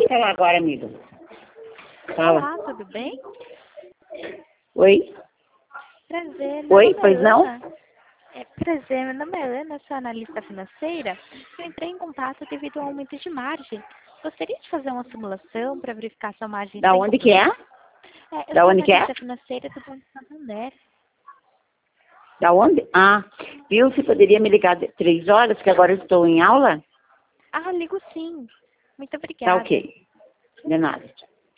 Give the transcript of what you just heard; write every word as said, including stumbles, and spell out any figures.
falar agora, amigo. Fala. Olá, tudo bem? Oi? Prazer. Meu Oi, nome é pois não? Ana. É, prazer, meu nome é Ana, sou analista financeira. Eu entrei em contato devido ao aumento de margem. Gostaria de fazer uma simulação para verificar se a margem Da está em onde que é? controle? É, eu Da sou onde que é? analista financeira do Banco Santander. Da onde? Ah, viu? Você poderia me ligar de três horas, que agora eu estou em aula? Ah, ligo sim. Muito Tá obrigada. ok. De nada.